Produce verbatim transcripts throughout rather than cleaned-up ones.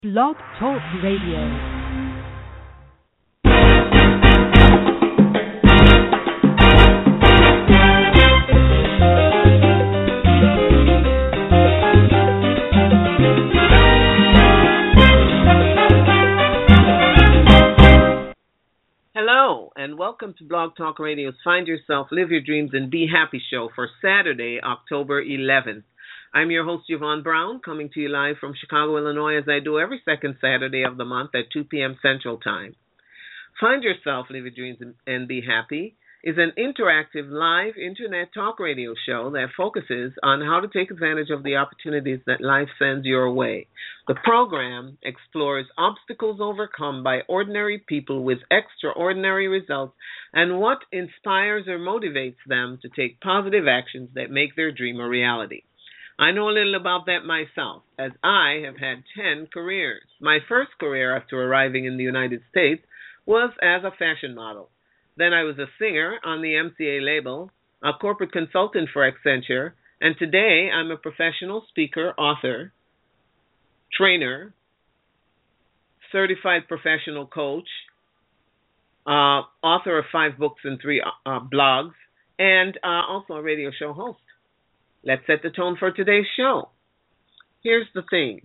Blog Talk Radio. Hello, and welcome to Blog Talk Radio's Find Yourself, Live Your Dreams, and Be Happy show for Saturday, October eleventh. I'm your host, Yvonne Brown, coming to you live from Chicago, Illinois, as I do every second Saturday of the month at two p.m. Central Time. Find Yourself, Live Your Dreams, and Be Happy is an interactive live internet talk radio show that focuses on how to take advantage of the opportunities that life sends your way. The program explores obstacles overcome by ordinary people with extraordinary results and what inspires or motivates them to take positive actions that make their dream a reality. I know a little about that myself, as I have had ten careers. My first career after arriving in the United States was as a fashion model. Then I was a singer on the M C A label, a corporate consultant for Accenture, and today I'm a professional speaker, author, trainer, certified professional coach, uh, author of five books and three uh, blogs, and uh, also a radio show host. Let's set the tone for today's show. Here's the thing.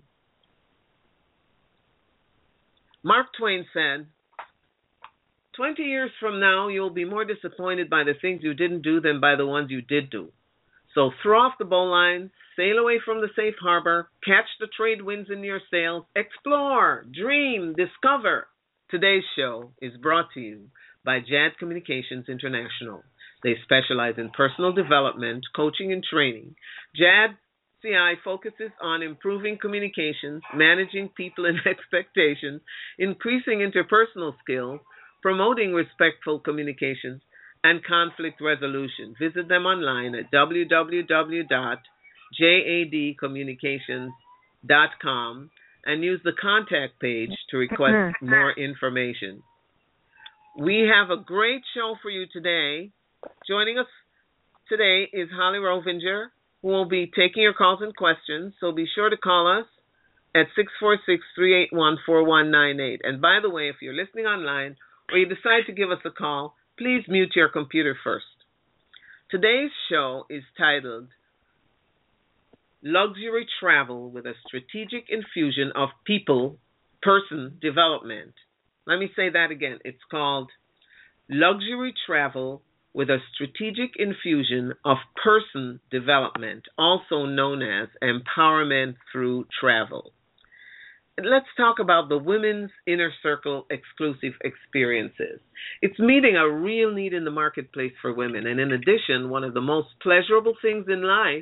Mark Twain said, twenty years from now, you'll be more disappointed by the things you didn't do than by the ones you did do. So throw off the bowlines, sail away from the safe harbor, catch the trade winds in your sails, explore, dream, discover. Today's show is brought to you by Jad Communications International. They specialize in personal development, coaching, and training. Jad C I focuses on improving communications, managing people and expectations, increasing interpersonal skills, promoting respectful communications, and conflict resolution. Visit them online at w w w dot jad communications dot com and use the contact page to request more information. We have a great show for you today. Joining us today is Holly Rovinger, who will be taking your calls and questions, so be sure to call us at six four six, three eight one, four one nine eight. And by the way, if you're listening online or you decide to give us a call, please mute your computer first. Today's show is titled Luxury Travel with a Strategic Infusion of People, Person Development. Let me say that again. It's called Luxury Travel with a Strategic Infusion of Person Development, also known as Empowerment Through Travel. Let's talk about the Women's Inner Circle exclusive experiences. It's meeting a real need in the marketplace for women, and in addition, one of the most pleasurable things in life,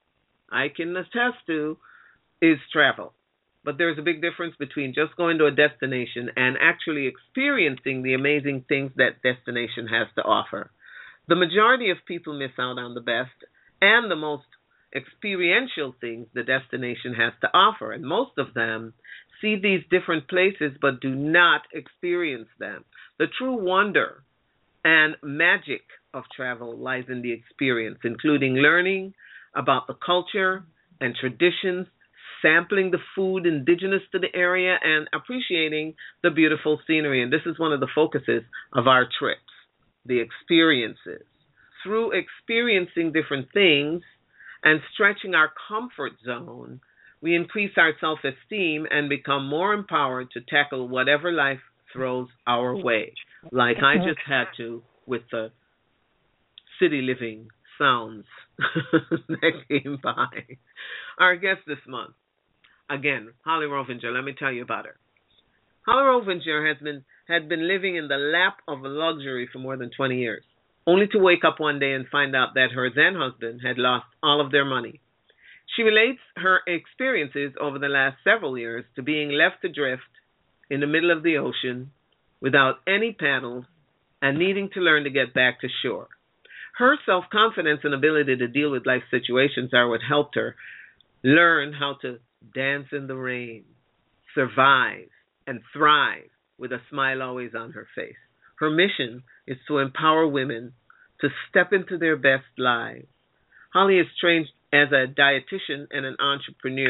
I can attest to, is travel. But there's a big difference between just going to a destination and actually experiencing the amazing things that destination has to offer. The majority of people miss out on the best and the most experiential things the destination has to offer, and most of them see these different places but do not experience them. The true wonder and magic of travel lies in the experience, including learning about the culture and traditions, sampling the food indigenous to the area, and appreciating the beautiful scenery. And this is one of the focuses of our trips, the experiences. Through experiencing different things and stretching our comfort zone, we increase our self-esteem and become more empowered to tackle whatever life throws our way, like I just had to with the city living sounds that came by. Our guest this month, again, Holly Rovinger. Let me tell you about her. Holly Rovinger has been had been living in the lap of luxury for more than twenty years, only to wake up one day and find out that her then-husband had lost all of their money. She relates her experiences over the last several years to being left adrift in the middle of the ocean without any paddles and needing to learn to get back to shore. Her self-confidence and ability to deal with life situations are what helped her learn how to dance in the rain, survive, and thrive with a smile always on her face. Her mission is to empower women to step into their best lives. Holly is trained as a dietitian and an entrepreneur.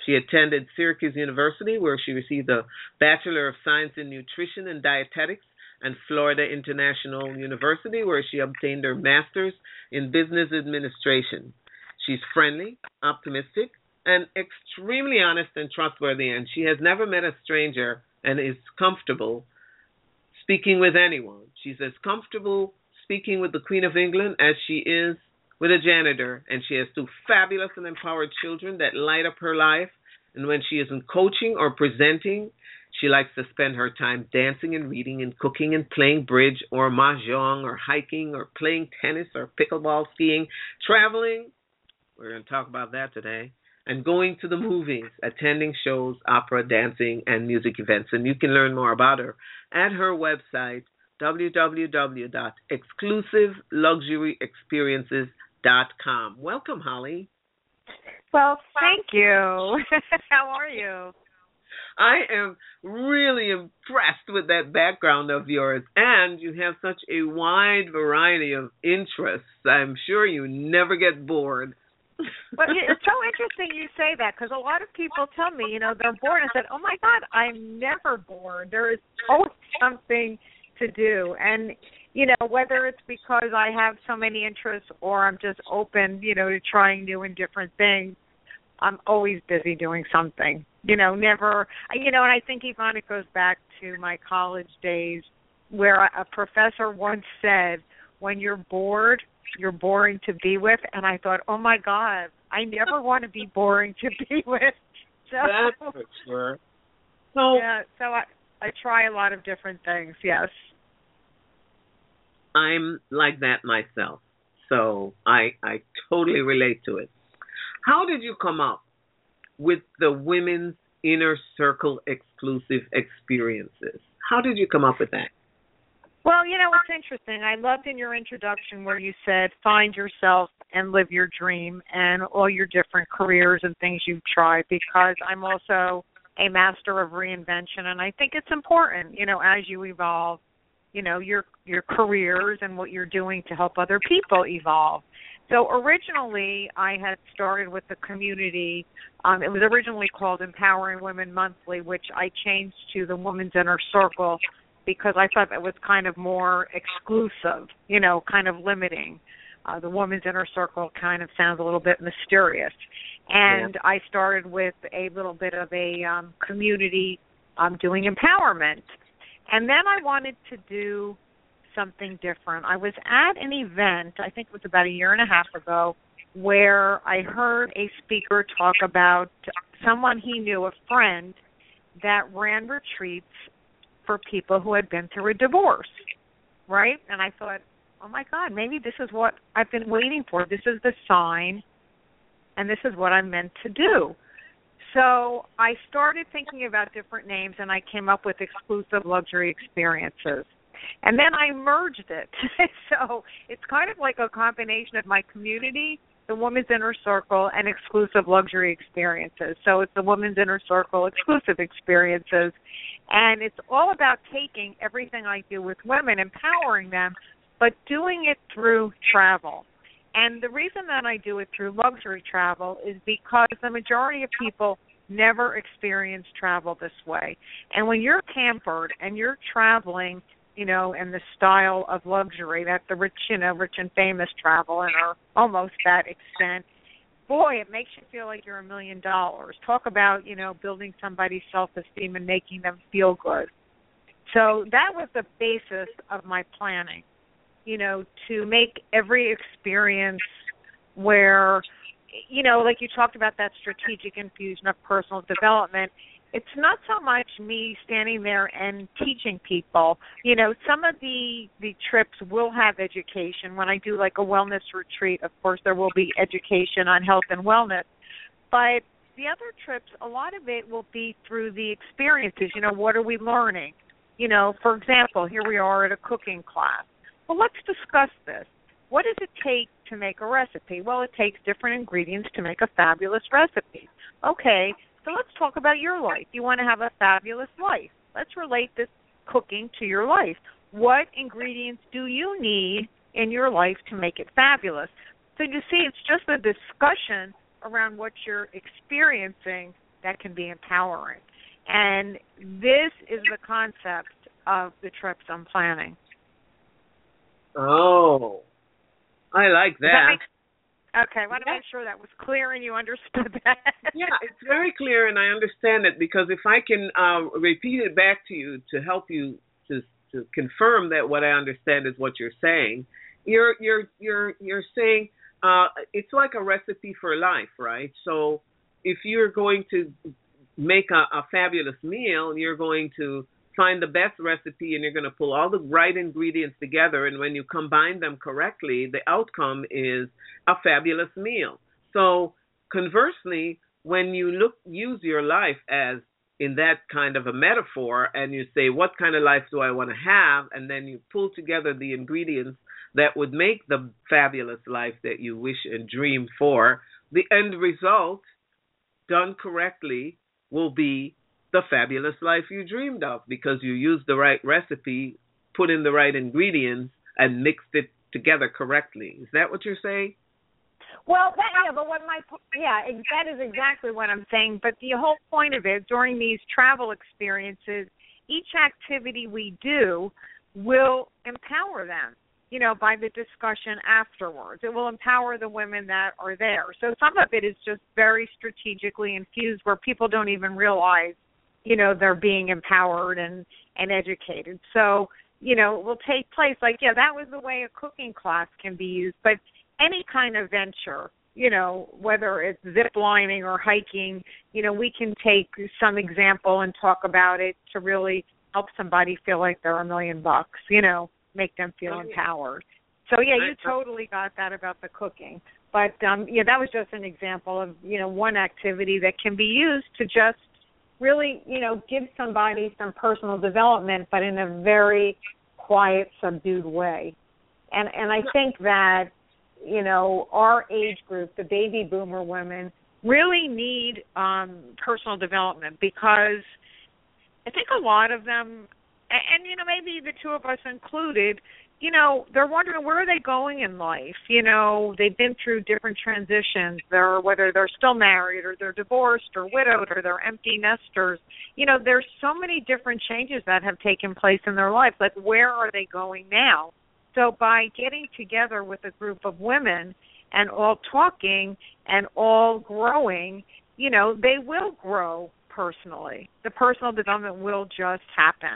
She attended Syracuse University, where she received a Bachelor of Science in Nutrition and Dietetics, and Florida International University, where she obtained her Master's in Business Administration. She's friendly, optimistic, and extremely honest and trustworthy, and she has never met a stranger and is comfortable speaking with anyone. She's as comfortable speaking with the Queen of England as she is with a janitor, and she has two fabulous and empowered children that light up her life. And when she isn't coaching or presenting, she likes to spend her time dancing and reading and cooking and playing bridge or mahjong or hiking or playing tennis or pickleball, skiing, traveling. We're going to talk about that today. And going to the movies, attending shows, opera, dancing, and music events. And you can learn more about her at her website, w w w dot exclusive luxury experiences dot com. Welcome, Holly. Well, thank you. How are you? I am really impressed with that background of yours, and you have such a wide variety of interests. I'm sure you never get bored. Well, it's so interesting you say that, because a lot of people tell me, you know, they're bored. I said, oh, my God, I'm never bored. There is always something to do. And, you know, whether it's because I have so many interests or I'm just open, you know, to trying new and different things, I'm always busy doing something. You know, never, you know, and I think, Yvonne, it goes back to my college days where a professor once said, when you're bored, you're boring to be with. And I thought, oh, my God, I never want to be boring to be with. So, that's for sure. So, yeah, so I, I try a lot of different things, yes. I'm like that myself, so I I totally relate to it. How did you come up with the Women's Inner Circle exclusive experiences? How did you come up with that? Well, you know, it's interesting. I loved in your introduction where you said find yourself and live your dream and all your different careers and things you've tried, because I'm also a master of reinvention, and I think it's important, you know, as you evolve, you know, your your careers and what you're doing to help other people evolve. So originally I had started with the community. Um, it was originally called Empowering Women Monthly, which I changed to the Women's Inner Circle because I thought that was kind of more exclusive, you know, kind of limiting. Uh, the Women's Inner Circle kind of sounds a little bit mysterious. And yeah. I started with a little bit of a um, community um, doing empowerment. And then I wanted to do something different. I was at an event, I think it was about a year and a half ago, where I heard a speaker talk about someone he knew, a friend, that ran retreats for people who had been through a divorce, right? And I thought, oh, my God, maybe this is what I've been waiting for. This is the sign, and this is what I'm meant to do. So I started thinking about different names, and I came up with Exclusive Luxury Experiences. And then I merged it. So it's kind of like a combination of my community, the Women's Inner Circle, and Exclusive Luxury Experiences. So it's the Women's Inner Circle Exclusive Experiences. And it's all about taking everything I do with women, empowering them, but doing it through travel. And the reason that I do it through luxury travel is because the majority of people never experience travel this way. And when you're pampered and you're traveling, you know, in the style of luxury, that the rich, you know, rich and famous travel and are almost that extent, boy, it makes you feel like you're a million dollars. Talk about, you know, building somebody's self-esteem and making them feel good. So that was the basis of my planning, you know, to make every experience where, you know, like you talked about that strategic infusion of personal development. It's not so much me standing there and teaching people. You know, some of the, the trips will have education. When I do like a wellness retreat, of course, there will be education on health and wellness. But the other trips, a lot of it will be through the experiences. You know, what are we learning? You know, for example, here we are at a cooking class. Well, let's discuss this. What does it take to make a recipe? Well, it takes different ingredients to make a fabulous recipe. Okay. So let's talk about your life. You want to have a fabulous life. Let's relate this cooking to your life. What ingredients do you need in your life to make it fabulous? So you see, it's just a discussion around what you're experiencing that can be empowering. And this is the concept of the trips I'm planning. Oh, I like that. Make, okay, I want to make sure that was clear and you understood that. Yeah, it's very clear and I understand it, because if I can uh, repeat it back to you to help you to to confirm that what I understand is what you're saying, you're you're you're you're saying uh, it's like a recipe for life, right? So if you're going to make a, a fabulous meal, you're going to find the best recipe and you're going to pull all the right ingredients together, and when you combine them correctly, the outcome is a fabulous meal. So conversely, when you look use your life as in that kind of a metaphor, and you say, what kind of life do I want to have? And then you pull together the ingredients that would make the fabulous life that you wish and dream for, the end result, done correctly, will be the fabulous life you dreamed of, because you used the right recipe, put in the right ingredients, and mixed it together correctly. Is that what you're saying? Well, that, yeah, but what my yeah, that is exactly what I'm saying. But the whole point of it, during these travel experiences, each activity we do will empower them, you know, by the discussion afterwards. It will empower the women that are there. So some of it is just very strategically infused, where people don't even realize, you know, they're being empowered and, and educated. So, you know, it will take place. Like, yeah, that was the way a cooking class can be used. But any kind of venture, you know, whether it's zip lining or hiking, you know, we can take some example and talk about it to really help somebody feel like they're a million bucks, you know, make them feel oh, empowered. So, yeah, you totally got that about the cooking. But, um, yeah, that was just an example of, you know, one activity that can be used to just really, you know, give somebody some personal development, but in a very quiet, subdued way. And and I think that, you know, our age group, the baby boomer women, really need um, personal development, because I think a lot of them, and, and, you know, maybe the two of us included, you know, they're wondering where are they going in life. You know, they've been through different transitions, they're, whether they're still married or they're divorced or widowed or they're empty nesters. You know, there's so many different changes that have taken place in their life. Like, where are they going now? So by getting together with a group of women and all talking and all growing, you know, they will grow personally. The personal development will just happen.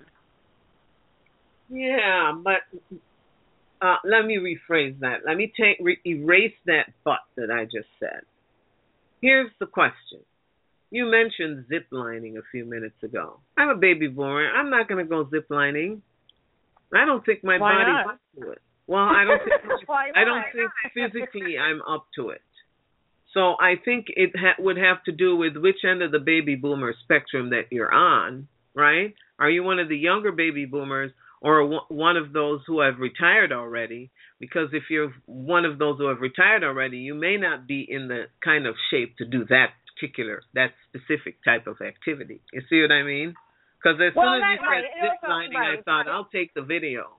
Yeah, but uh, let me rephrase that. Let me take re- erase that but that I just said. Here's the question. You mentioned zip lining a few minutes ago. I'm a baby boomer. I'm not going to go zip lining. I don't think my Why body's not? up to it. Well, I don't think Why I don't not? think physically I'm up to it. So I think it ha- would have to do with which end of the baby boomer spectrum that you're on, right? Are you one of the younger baby boomers, or w- one of those who have retired already? Because if you're one of those who have retired already, you may not be in the kind of shape to do that particular, that specific type of activity. You see what I mean? Because as well, soon as you right. said zip lining, right. I thought, I'll take the video.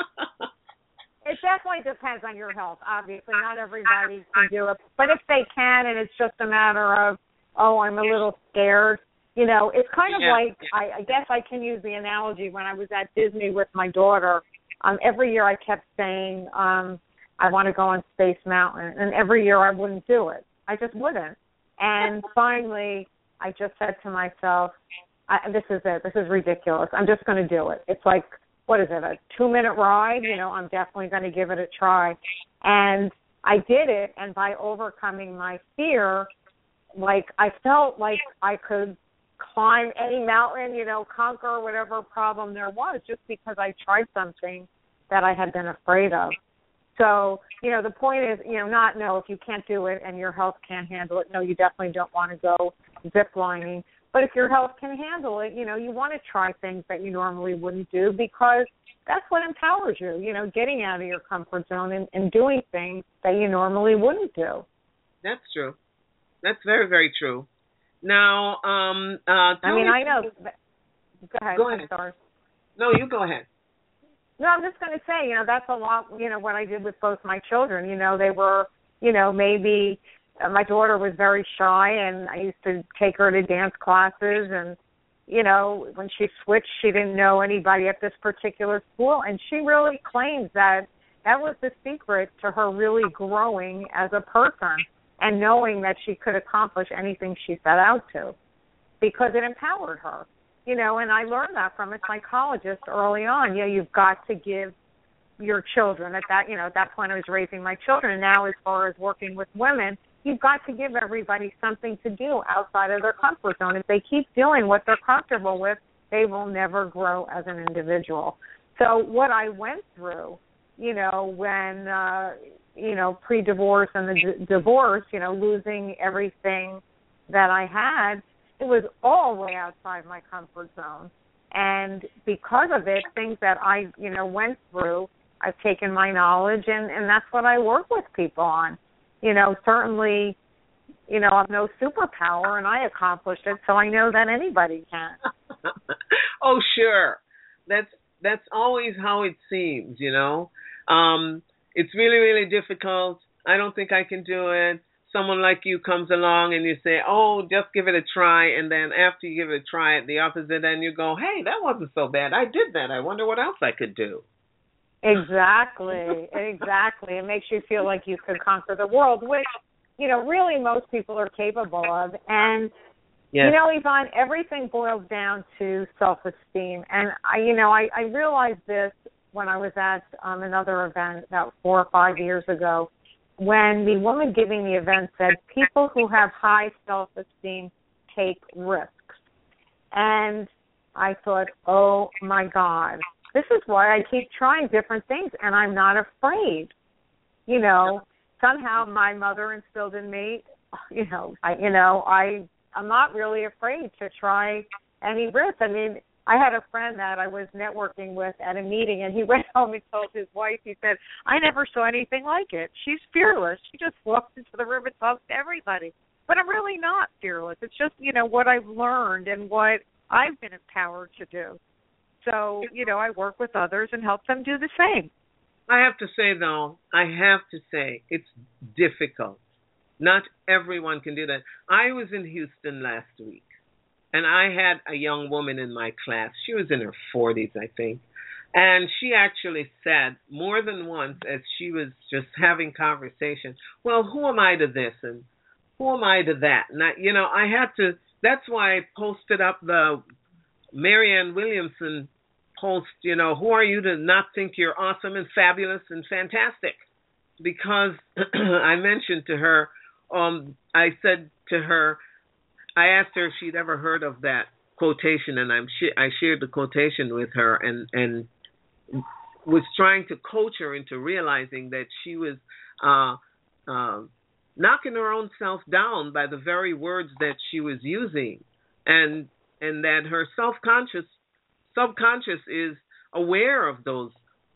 It definitely depends on your health. Obviously, not everybody can do it. But if they can, and it's just a matter of, oh, I'm a little scared, you know, it's kind of yeah. like, I, I guess I can use the analogy when I was at Disney with my daughter. Um, every year I kept saying, um, I want to go on Space Mountain. And every year I wouldn't do it. I just wouldn't. And finally, I just said to myself, I, this is it. This is ridiculous. I'm just going to do it. It's like, what is it, a two-minute ride? You know, I'm definitely going to give it a try. And I did it, and by overcoming my fear, like, I felt like I could climb any mountain, you know, conquer whatever problem there was, just because I tried something that I had been afraid of. So, you know, the point is, you know, not, no, if you can't do it and your health can't handle it, no, you definitely don't want to go zip lining. But if your health can handle it, you know, you want to try things that you normally wouldn't do, because that's what empowers you, you know, getting out of your comfort zone and, and doing things that you normally wouldn't do. That's true. That's very, very true. Now, um, uh, I mean, me I know. Go ahead. Go ahead. I'm sorry. No, you go ahead. No, I'm just going to say, you know, that's a lot, you know, what I did with both my children. You know, they were, you know, maybe uh, my daughter was very shy, and I used to take her to dance classes, and you know, when she switched, she didn't know anybody at this particular school, and she really claims that that was the secret to her really growing as a person and knowing that she could accomplish anything she set out to, because it empowered her. You know, and I learned that from a psychologist early on. You know, you've got to give your children at that, you know, at that point I was raising my children. And now as far as working with women, you've got to give everybody something to do outside of their comfort zone. If they keep doing what they're comfortable with, they will never grow as an individual. So what I went through, you know, when, uh, you know, pre-divorce and the d- divorce, you know, losing everything that I had, it was all way outside my comfort zone. And because of it, things that I, you know, went through, I've taken my knowledge, and, and that's what I work with people on. You know, certainly, you know, I'm no superpower, and I accomplished it, so I know that anybody can. Oh, sure. That's that's always how it seems, you know. Um, it's really, really difficult. I don't think I can do it. Someone like you comes along and you say, oh, just give it a try, and then after you give it a try at the opposite end, you go, hey, that wasn't so bad. I did that. I wonder what else I could do. Exactly, exactly. It makes you feel like you could conquer the world, which, you know, really most people are capable of. And, yes. you know, Yvonne, everything boils down to self-esteem. And, I, you know, I, I realized this when I was at um, another event about four or five years ago, when the woman giving the event said, people who have high self-esteem take risks. And I thought, oh, my God, this is why I keep trying different things, and I'm not afraid. You know, somehow my mother instilled in me, you know, I, you know, I, I'm not really afraid to try any risk. I mean, I had a friend that I was networking with at a meeting, and he went home and told his wife, he said, I never saw anything like it. She's fearless. She just walks into the room and talks to everybody. But I'm really not fearless. It's just, you know, what I've learned and what I've been empowered to do. So, you know, I work with others and help them do the same. I have to say, though, I have to say it's difficult. Not everyone can do that. I was in Houston last week. And I had a young woman in my class. She was in her forties, I think. And she actually said more than once as she was just having conversation, well, who am I to this and who am I to that? And, I, you know, I had to, that's why I posted up the Marianne Williamson post, you know, who are you to not think you're awesome and fabulous and fantastic? Because I mentioned to her, um, I said to her, I asked her if she'd ever heard of that quotation, and I'm sh- I shared the quotation with her and, and was trying to coach her into realizing that she was uh, uh, knocking her own self down by the very words that she was using, and and that her self-conscious, subconscious is aware of those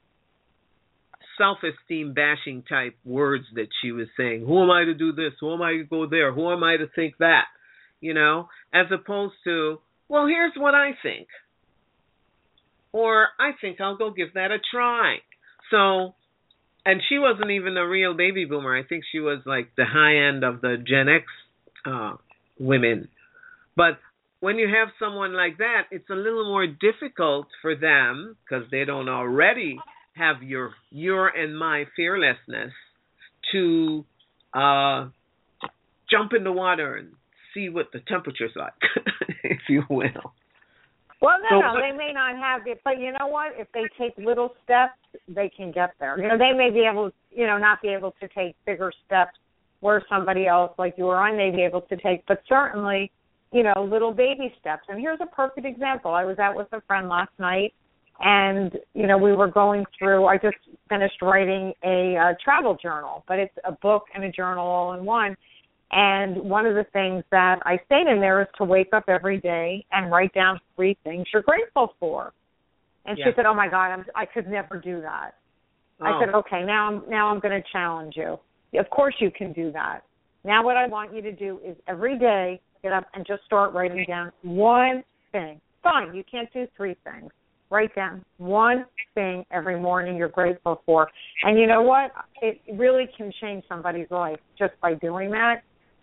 self-esteem bashing type words that she was saying. Who am I to do this? Who am I to go there? Who am I to think that? You know, as opposed to, well, here's what I think. Or I think I'll go give that a try. So, and she wasn't even a real baby boomer. I think she was like the high end of the Gen X uh, women. But when you have someone like that, it's a little more difficult for them because they don't already have your your and my fearlessness to uh, jump in the water and see what the temperature's like, if you will. Well, no, so, no, they may not have it, but you know what? If they take little steps, they can get there. You know, they may be able, you know, not be able to take bigger steps where somebody else like you or I may be able to take, but certainly, you know, little baby steps. And here's a perfect example. I was out with a friend last night, and, you know, we were going through, I just finished writing a uh, travel journal, but it's a book and a journal all in one. And one of the things that I state in there is to wake up every day and write down three things you're grateful for. And yeah. She said, oh, my God, I'm, I could never do that. Oh. I said, okay, now I'm, now I'm going to challenge you. Of course you can do that. Now what I want you to do is every day get up and just start writing down one thing. Fine, you can't do three things. Write down one thing every morning you're grateful for. And you know what? It really can change somebody's life just by doing that.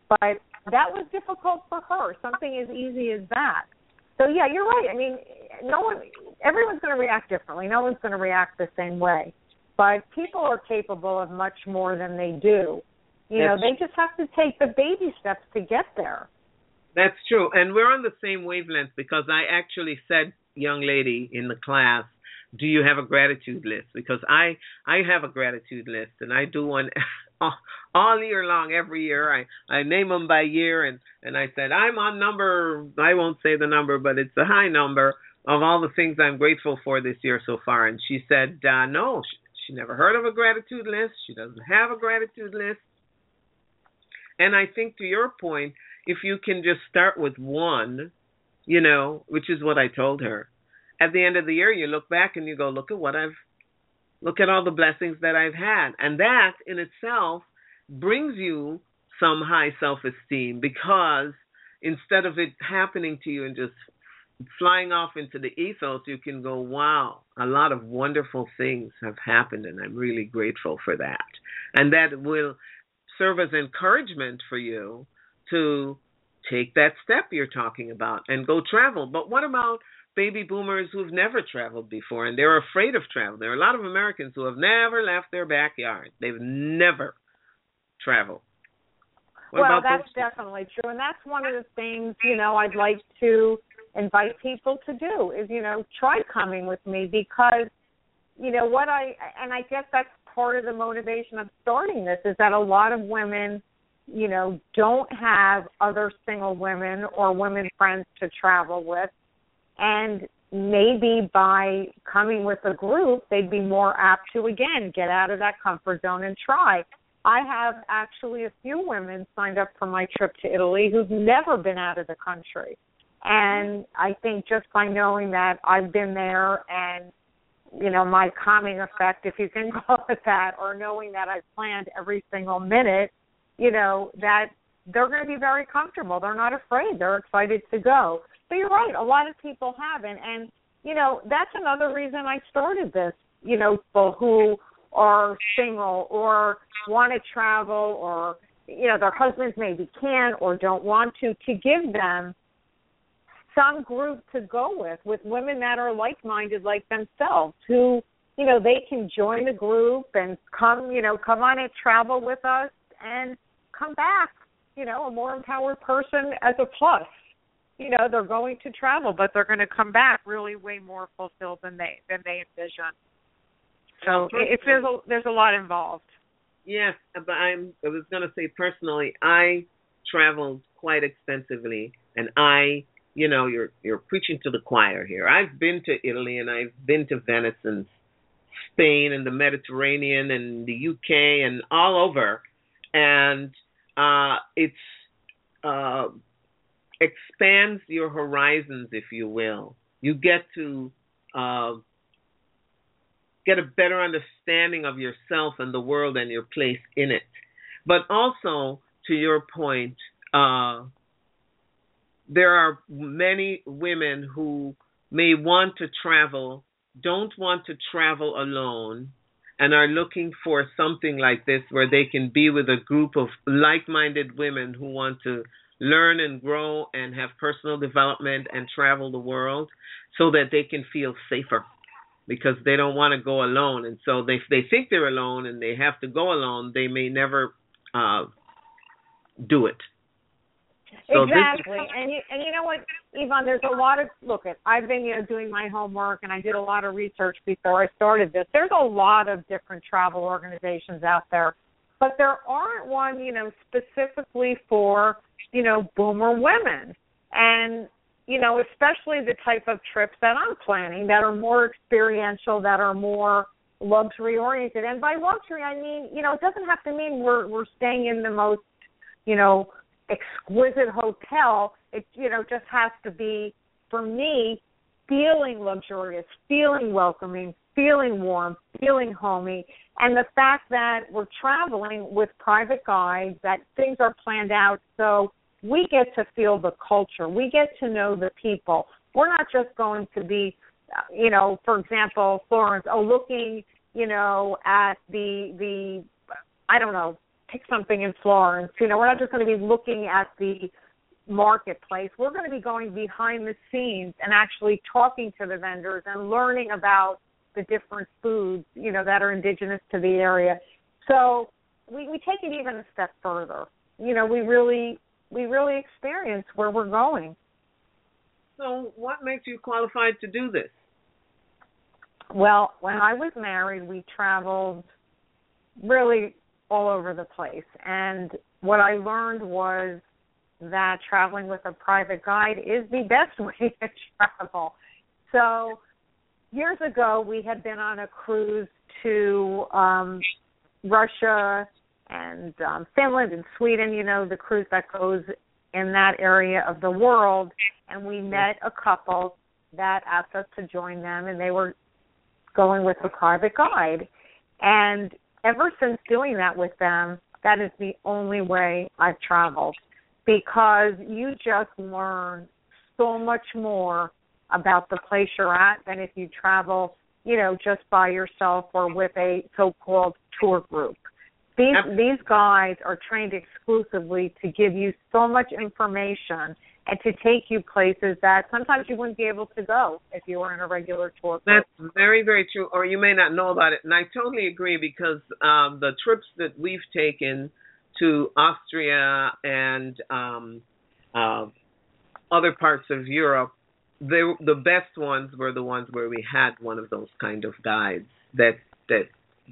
But that was difficult for her, something as easy as that. So, yeah, you're right. I mean, no one, everyone's going to react differently. No one's going to react the same way. But people are capable of much more than they do. You know, That's, they just have to take the baby steps to get there. That's true. And we're on the same wavelength because I actually said, young lady in the class, do you have a gratitude list? Because I, I have a gratitude list, and I do one all year long, every year. I, I name them by year, and, and I said, I'm on number, I won't say the number, but it's a high number of all the things I'm grateful for this year so far. And she said, uh, no, she, she never heard of a gratitude list. She doesn't have a gratitude list. And I think to your point, if you can just start with one, you know, which is what I told her, at the end of the year, you look back and you go, look at what I've, look at all the blessings that I've had. And that in itself brings you some high self-esteem, because instead of it happening to you and just flying off into the ethos, you can go, wow, a lot of wonderful things have happened, and I'm really grateful for that. And that will serve as encouragement for you to take that step you're talking about and go travel. But what about baby boomers who've never traveled before and they're afraid of travel? There are a lot of Americans who have never left their backyard. They've never traveled. What well, about that's those? definitely true. And that's one of the things, you know, I'd like to invite people to do is, you know, try coming with me, because, you know, what I, and I guess that's part of the motivation of starting this, is that a lot of women, you know, don't have other single women or women friends to travel with. And maybe by coming with a group, they'd be more apt to, again, get out of that comfort zone and try. I have actually a few women signed up for my trip to Italy who've never been out of the country. And I think just by knowing that I've been there and, you know, my calming effect, if you can call it that, or knowing that I've planned every single minute, you know, that they're going to be very comfortable. They're not afraid. They're excited to go. But you're right, a lot of people haven't. And, you know, that's another reason I started this, you know, people who are single or want to travel, or, you know, their husbands maybe can or don't want to, to give them some group to go with, with women that are like-minded like themselves, who, you know, they can join the group and come, you know, come on and travel with us and come back, you know, a more empowered person as a plus. You know, they're going to travel, but they're going to come back really way more fulfilled than they than they envision. So it, there's a there's a lot involved. Yes, but I'm. I was going to say personally, I traveled quite extensively, and I, you know, you're you're preaching to the choir here. I've been to Italy, and I've been to Venice and Spain and the Mediterranean and the U K and all over, and uh, it's. Uh, expands your horizons, if you will. You get to uh, get a better understanding of yourself and the world and your place in it. But also, to your point, uh, there are many women who may want to travel, don't want to travel alone, and are looking for something like this where they can be with a group of like-minded women who want to learn and grow and have personal development and travel the world, so that they can feel safer, because they don't want to go alone. And so they, if they think they're alone and they have to go alone, they may never uh, do it. So exactly. This, and, you, and you know what, Yvonne, there's a lot of, look, at I've been, you know, doing my homework, and I did a lot of research before I started this. There's a lot of different travel organizations out there, but there aren't one, you know, specifically for, you know, boomer women. And, you know, especially the type of trips that I'm planning that are more experiential, that are more luxury oriented. And by luxury, I mean, you know, it doesn't have to mean we're we're staying in the most, you know, exquisite hotel. It, you know, just has to be, for me, feeling luxurious, feeling welcoming, feeling warm, feeling homey. And the fact that we're traveling with private guides, that things are planned out so we get to feel the culture. We get to know the people. We're not just going to be, you know, for example, Florence, oh, looking, you know, at the, the I don't know, pick something in Florence. You know, we're not just going to be looking at the marketplace. We're going to be going behind the scenes and actually talking to the vendors and learning about the different foods, you know, that are indigenous to the area. So we, we take it even a step further. You know, we really we really experience where we're going. So what makes you qualified to do this? Well, when I was married, we traveled really all over the place. And what I learned was that traveling with a private guide is the best way to travel. So years ago, we had been on a cruise to um, Russia and um, Finland and Sweden, you know, the cruise that goes in that area of the world. And we met a couple that asked us to join them, and they were going with a private guide. And ever since doing that with them, that is the only way I've traveled, because you just learn so much more about the place you're at than if you travel, you know, just by yourself or with a so-called tour group. These these guides are trained exclusively to give you so much information and to take you places that sometimes you wouldn't be able to go if you were in a regular tour group. That's very, very true, or you may not know about it. And I totally agree, because um, the trips that we've taken to Austria and um, uh, other parts of Europe, they, the best ones were the ones where we had one of those kind of guides that that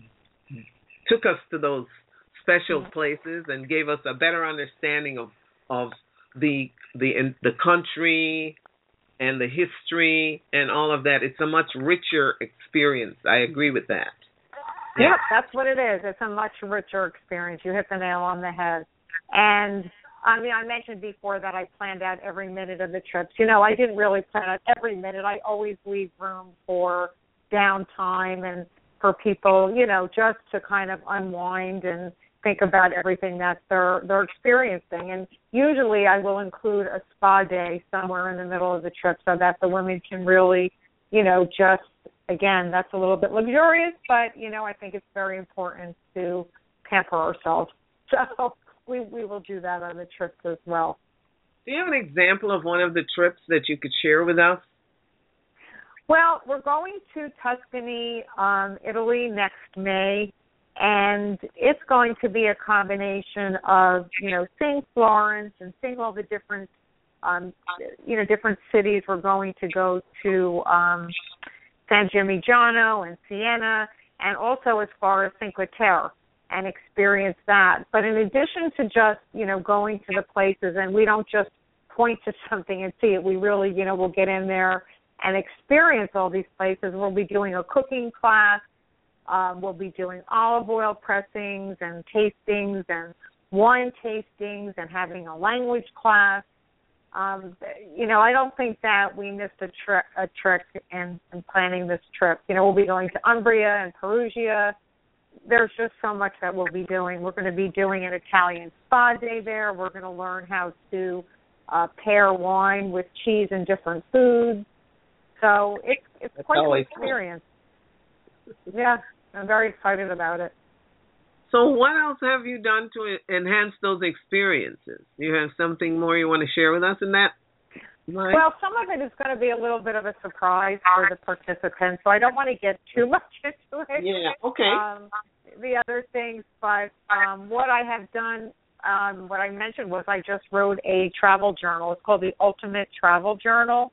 took us to those special places and gave us a better understanding of of the the in, the country and the history and all of that. It's a much richer experience. I agree with that. Yeah, yep, that's what it is. It's a much richer experience. You hit the nail on the head. And I mean, I mentioned before that I planned out every minute of the trips. You know, I didn't really plan out every minute. I always leave room for downtime and for people, you know, just to kind of unwind and think about everything that they're they're experiencing. And usually I will include a spa day somewhere in the middle of the trip so that the women can really, you know, just, again, that's a little bit luxurious, but, you know, I think it's very important to pamper ourselves. So we, we will do that on the trips as well. Do you have an example of one of the trips that you could share with us? Well, we're going to Tuscany, um, Italy next May, and it's going to be a combination of, you know, seeing Florence and seeing all the different, um, you know, different cities. We're going to go to um, San Gimignano and Siena, and also as far as Cinque Terre, and experience that. But in addition to just, you know, going to the places, and we don't just point to something and see it, we really, you know, we'll get in there and experience all these places. We'll be doing a cooking class. Um, we'll be doing olive oil pressings and tastings and wine tastings and having a language class. Um, you know, I don't think that we missed a, tri- a trick in, in planning this trip. You know, we'll be going to Umbria and Perugia. There's just so much that we'll be doing. We're going to be doing an Italian spa day there. We're going to learn how to uh, pair wine with cheese and different foods. So it's it's That's quite an experience. Cool. Yeah, I'm very excited about it. So what else have you done to enhance those experiences? You have something more you want to share with us in that? Right? Well, some of it is going to be a little bit of a surprise for the participants, so I don't want to get too much into it. Yeah, okay. Um, the other things, but um, what I have done, um, what I mentioned was I just wrote a travel journal. It's called the Ultimate Travel Journal.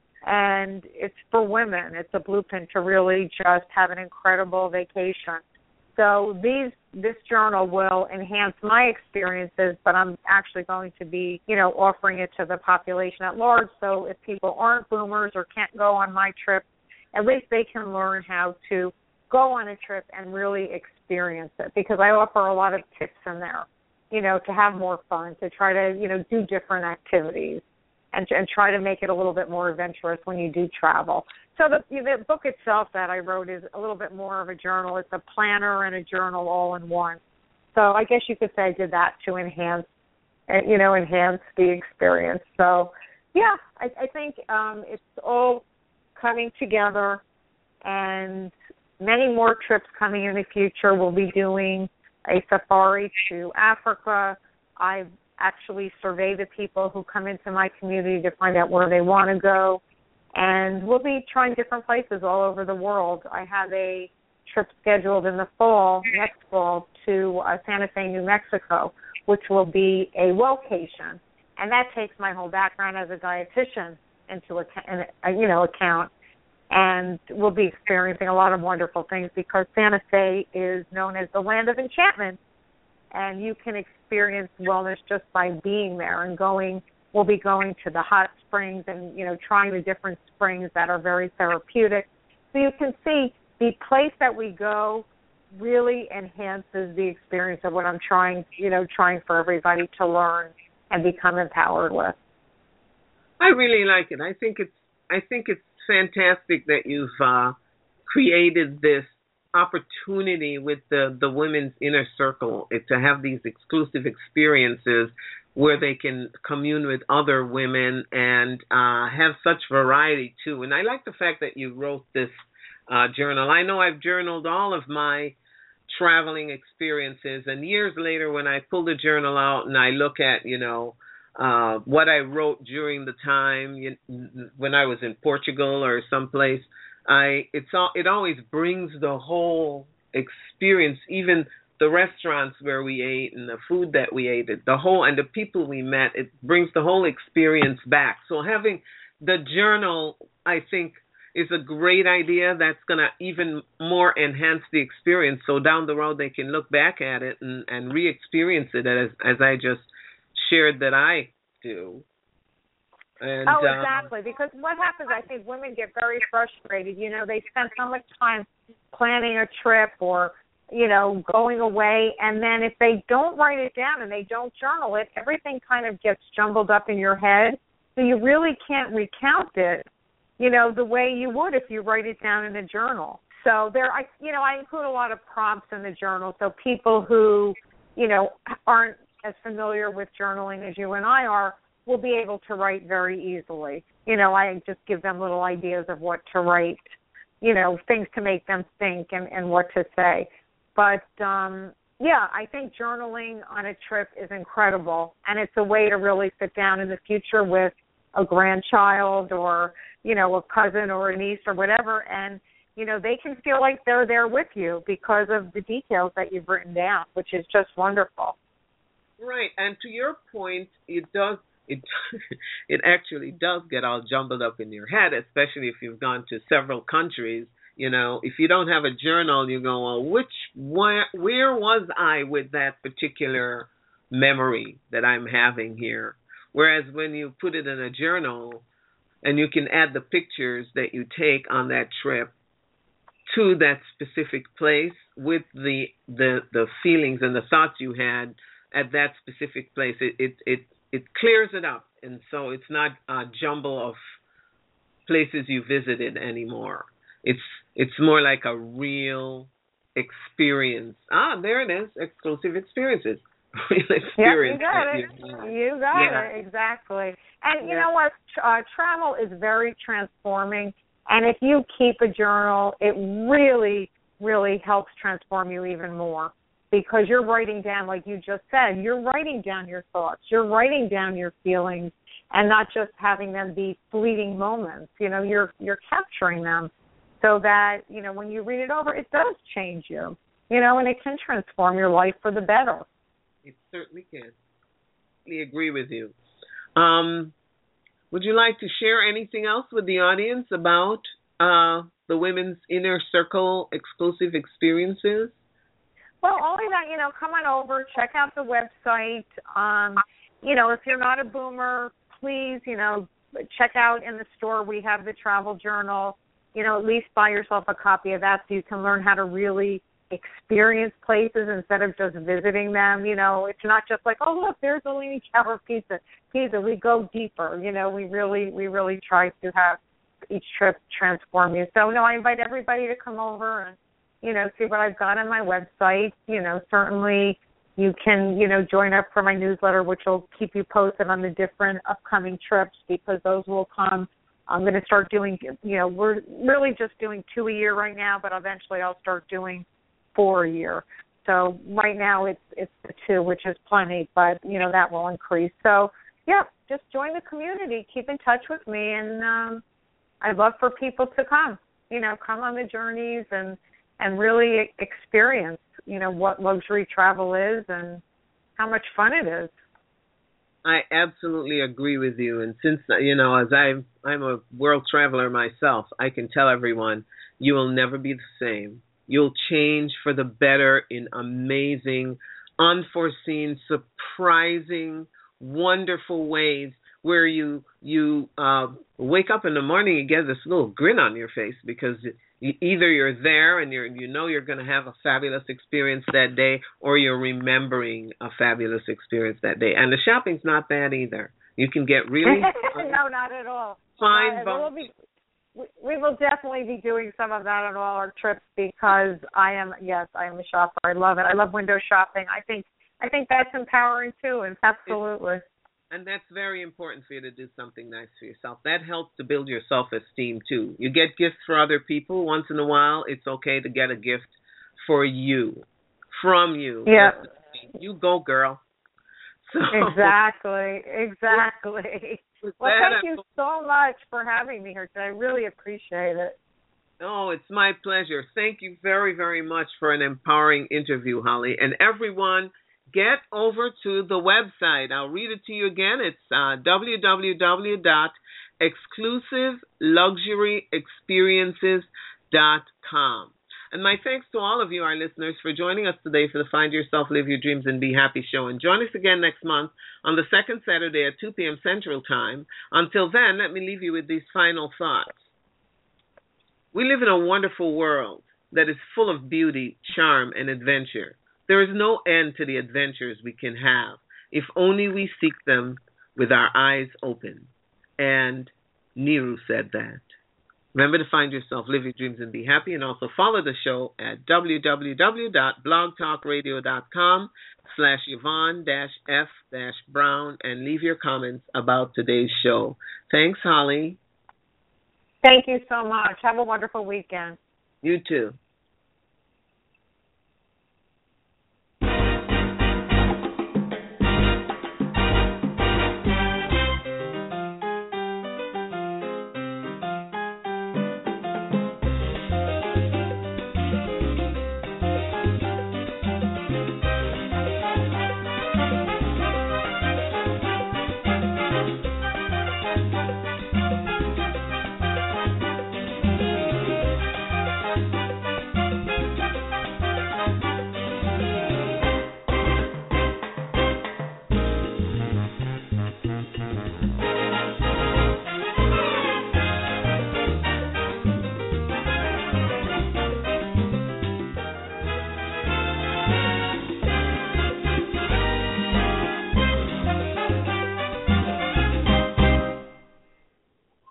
And it's for women. It's a blueprint to really just have an incredible vacation. So these this journal will enhance my experiences, but I'm actually going to be, you know, offering it to the population at large. So if people aren't boomers or can't go on my trip, at least they can learn how to go on a trip and really experience it, because I offer a lot of tips in there, you know, to have more fun, to try to, you know, do different activities. And, and try to make it a little bit more adventurous when you do travel. So the, the book itself that I wrote is a little bit more of a journal. It's a planner and a journal all in one. So I guess you could say I did that to enhance, you know, enhance the experience. So, yeah, I, I think um, it's all coming together, and many more trips coming in the future. We'll be doing a safari to Africa. I've actually surveyed the people who come into my community to find out where they want to go. And we'll be trying different places all over the world. I have a trip scheduled in the fall, next fall, to uh, Santa Fe, New Mexico, which will be a wellcation. And that takes my whole background as a dietitian into account, you know, account. And we'll be experiencing a lot of wonderful things because Santa Fe is known as the land of enchantment. And you can experience wellness just by being there and going. We'll be going to the hot springs and, you know, trying the different springs that are very therapeutic. So you can see the place that we go really enhances the experience of what I'm trying, you know, trying for everybody to learn and become empowered with. I really like it. I think it's I think it's fantastic that you've uh, created this opportunity with the, the women's inner circle it, to have these exclusive experiences where they can commune with other women and uh, have such variety too. And I like the fact that you wrote this uh, journal. I know I've journaled all of my traveling experiences, and years later when I pull the journal out and I look at, you know, uh, what I wrote during the time you, when I was in Portugal or someplace, I it's all, it always brings the whole experience, even the restaurants where we ate and the food that we ate, the whole and the people we met, it brings the whole experience back. So having the journal, I think, is a great idea. That's going to even more enhance the experience. So down the road they can look back at it and, and re-experience it as as I just shared that I do. And, oh, exactly. Um, because what happens, I think women get very frustrated. You know, they spend so much time planning a trip or, you know, going away, and then if they don't write it down and they don't journal it, everything kind of gets jumbled up in your head. So you really can't recount it, you know, the way you would if you write it down in a journal. So there, I, you know, I include a lot of prompts in the journal, so people who, you know, aren't as familiar with journaling as you and I are will be able to write very easily. You know, I just give them little ideas of what to write, you know, things to make them think and, and what to say. But, um, yeah, I think journaling on a trip is incredible, and it's a way to really sit down in the future with a grandchild or, you know, a cousin or a niece or whatever, and, you know, they can feel like they're there with you because of the details that you've written down, which is just wonderful. Right, and to your point, it does It it actually does get all jumbled up in your head, especially if you've gone to several countries. You know, if you don't have a journal, you go, well, which where where was I with that particular memory that I'm having here? Whereas when you put it in a journal, and you can add the pictures that you take on that trip to that specific place with the the, the feelings and the thoughts you had at that specific place, it it it It clears it up, and so it's not a jumble of places you visited anymore. It's it's more like a real experience. Ah, there it is, exclusive experiences. Real experience. Yeah, you got it. You got yeah. it, exactly. And you yeah. know what? Uh, travel is very transforming, and if you keep a journal, it really, really helps transform you even more. Because you're writing down, like you just said, you're writing down your thoughts, you're writing down your feelings, and not just having them be fleeting moments. You know, you're you're capturing them so that, you know, when you read it over, it does change you, you know, and it can transform your life for the better. It certainly can. I agree with you. Um, would you like to share anything else with the audience about uh, the Women's Inner Circle exclusive experiences? Well, only that, you know, come on over, check out the website. Um, you know, if you're not a boomer, please, you know, check out in the store. We have the travel journal. You know, at least buy yourself a copy of that so you can learn how to really experience places instead of just visiting them. You know, it's not just like, oh, look, there's a Leaning Tower Pizza. Pizza, we go deeper. You know, we really, we really try to have each trip transform you. So, no, I invite everybody to come over and, you know, see what I've got on my website. You know, certainly you can, you know, join up for my newsletter, which will keep you posted on the different upcoming trips because those will come. I'm going to start doing, you know, we're really just doing two a year right now, but eventually I'll start doing four a year. So right now it's it's the two, which is plenty, but you know that will increase. So yeah, just join the community, keep in touch with me, and um, I'd love for people to come. You know, come on the journeys and and really experience, you know, what luxury travel is and how much fun it is. I absolutely agree with you. And since, you know, as I'm, I'm a world traveler myself, I can tell everyone you will never be the same. You'll change for the better in amazing, unforeseen, surprising, wonderful ways where you you uh, wake up in the morning and get this little grin on your face because you, either you're there and you're you know you're going to have a fabulous experience that day, or you're remembering a fabulous experience that day. And the shopping's not bad either. You can get really no, not at all. Fine, uh, we'll be, we, we will definitely be doing some of that on all our trips because I am yes, I am a shopper. I love it. I love window shopping. I think I think that's empowering too. And absolutely. It's, And that's very important for you to do something nice for yourself. That helps to build your self-esteem, too. You get gifts for other people. Once in a while, it's okay to get a gift for you, from you. Yeah. You go, girl. So, exactly, exactly. Well, that, thank you so much for having me here today. I really appreciate it. Oh, it's my pleasure. Thank you very, very much for an empowering interview, Holly. And everyone, get over to the website. I'll read it to you again. It's uh, w w w dot exclusive luxury experiences dot com. And my thanks to all of you, our listeners, for joining us today for the Find Yourself, Live Your Dreams, and Be Happy show. And join us again next month on the second Saturday at two p.m. Central Time. Until then, let me leave you with these final thoughts. We live in a wonderful world that is full of beauty, charm, and adventure. There is no end to the adventures we can have if only we seek them with our eyes open. And Nehru said that. Remember to find yourself, live your dreams, and be happy. And also follow the show at w w w dot blog talk radio dot com slash Yvonne dash F dash Brown and leave your comments about today's show. Thanks, Holly. Thank you so much. Have a wonderful weekend. You too.